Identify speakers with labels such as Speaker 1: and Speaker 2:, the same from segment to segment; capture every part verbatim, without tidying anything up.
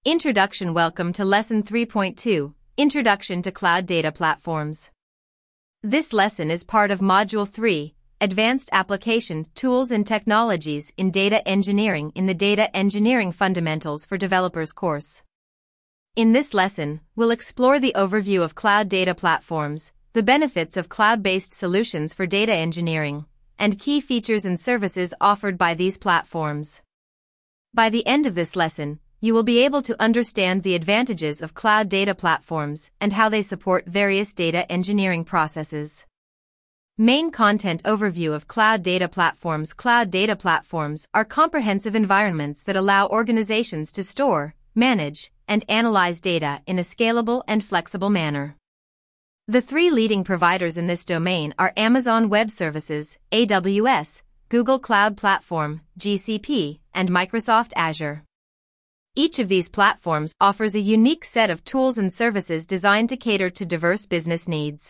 Speaker 1: Introduction. Welcome to Lesson three point two, Introduction to Cloud Data Platforms. This lesson is part of Module three, Advanced Application Tools and Technologies in Data Engineering in the Data Engineering Fundamentals for Developers course. In this lesson, we'll explore the overview of cloud data platforms, the benefits of cloud-based solutions for data engineering, and key features and services offered by these platforms. By the end of this lesson, you will be able to understand the advantages of cloud data platforms and how they support various data engineering processes. Main content overview of cloud data platforms. Cloud data platforms are comprehensive environments that allow organizations to store, manage, and analyze data in a scalable and flexible manner. The three leading providers in this domain are Amazon Web Services, A W S, Google Cloud Platform, G C P, and Microsoft Azure. Each of these platforms offers a unique set of tools and services designed to cater to diverse business needs.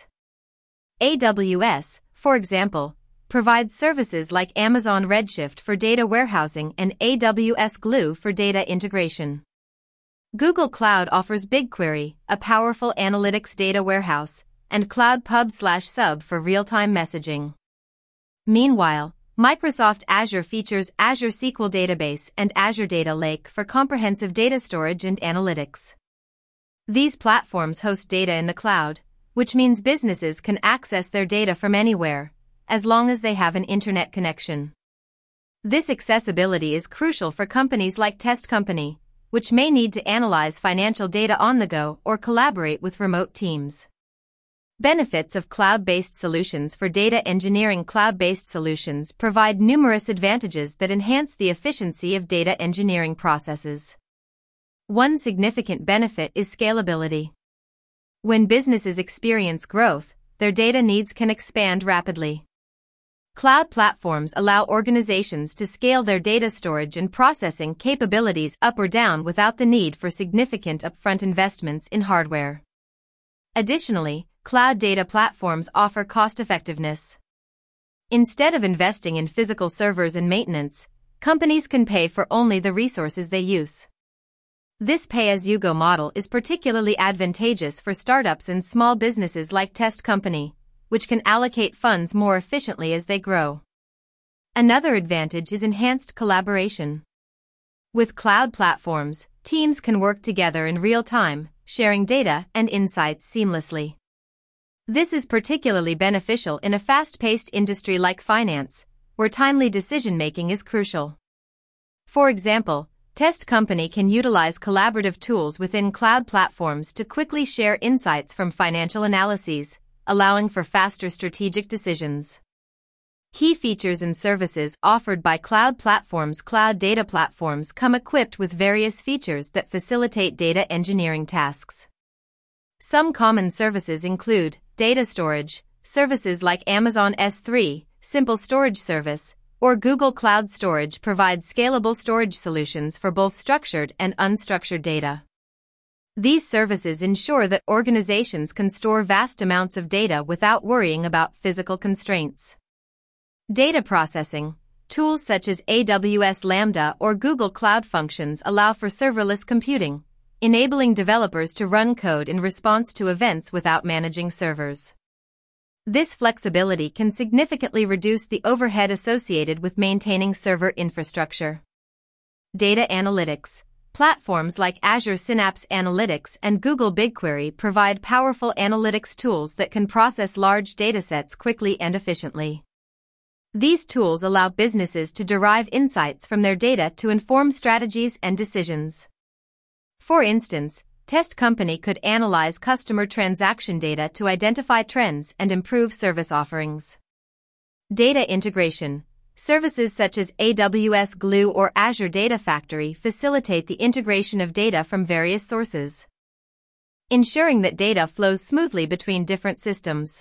Speaker 1: A W S, for example, provides services like Amazon Redshift for data warehousing and A W S Glue for data integration. Google Cloud offers BigQuery, a powerful analytics data warehouse, and Cloud Pub slash Sub for real-time messaging. Meanwhile, Microsoft Azure features Azure S Q L Database and Azure Data Lake for comprehensive data storage and analytics. These platforms host data in the cloud, which means businesses can access their data from anywhere, as long as they have an internet connection. This accessibility is crucial for companies like Test Company, which may need to analyze financial data on the go or collaborate with remote teams. Benefits of cloud-based solutions for data engineering. Cloud-based solutions provide numerous advantages that enhance the efficiency of data engineering processes. One significant benefit is scalability. When businesses experience growth, their data needs can expand rapidly. Cloud platforms allow organizations to scale their data storage and processing capabilities up or down without the need for significant upfront investments in hardware. Additionally, cloud data platforms offer cost-effectiveness. Instead of investing in physical servers and maintenance, companies can pay for only the resources they use. This pay-as-you-go model is particularly advantageous for startups and small businesses like Test Company, which can allocate funds more efficiently as they grow. Another advantage is enhanced collaboration. With cloud platforms, teams can work together in real time, sharing data and insights seamlessly. This is particularly beneficial in a fast-paced industry like finance, where timely decision-making is crucial. For example, Test Company can utilize collaborative tools within cloud platforms to quickly share insights from financial analyses, allowing for faster strategic decisions. Key features and services offered by cloud platforms. Cloud data platforms come equipped with various features that facilitate data engineering tasks. Some common services include data storage, services like Amazon S three, Simple Storage Service, or Google Cloud Storage provide scalable storage solutions for both structured and unstructured data. These services ensure that organizations can store vast amounts of data without worrying about physical constraints. Data processing. Tools such as A W S Lambda or Google Cloud Functions allow for serverless computing, enabling developers to run code in response to events without managing servers. This flexibility can significantly reduce the overhead associated with maintaining server infrastructure. Data analytics. Platforms like Azure Synapse Analytics and Google BigQuery provide powerful analytics tools that can process large datasets quickly and efficiently. These tools allow businesses to derive insights from their data to inform strategies and decisions. For instance, Test Company could analyze customer transaction data to identify trends and improve service offerings. Data integration. Services such as A W S Glue or Azure Data Factory facilitate the integration of data from various sources, ensuring that data flows smoothly between different systems.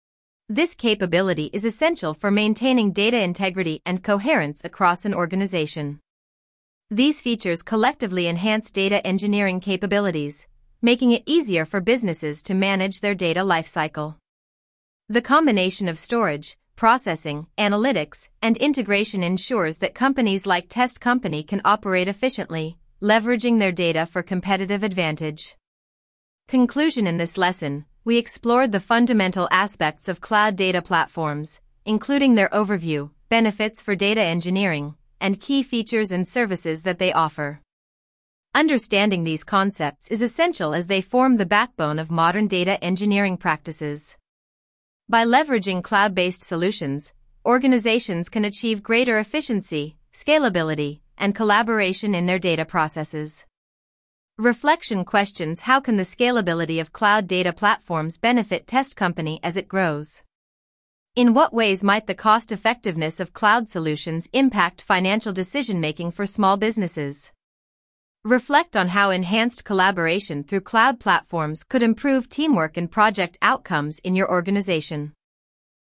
Speaker 1: This capability is essential for maintaining data integrity and coherence across an organization. These features collectively enhance data engineering capabilities, making it easier for businesses to manage their data lifecycle. The combination of storage, processing, analytics, and integration ensures that companies like Test Company can operate efficiently, leveraging their data for competitive advantage. Conclusion: in this lesson, we explored the fundamental aspects of cloud data platforms, including their overview, benefits for data engineering, and key features and services that they offer. Understanding these concepts is essential as they form the backbone of modern data engineering practices. By leveraging cloud-based solutions, organizations can achieve greater efficiency, scalability, and collaboration in their data processes. Reflection questions: how can the scalability of cloud data platforms benefit Test Company as it grows? In what ways might the cost-effectiveness of cloud solutions impact financial decision-making for small businesses? Reflect on how enhanced collaboration through cloud platforms could improve teamwork and project outcomes in your organization.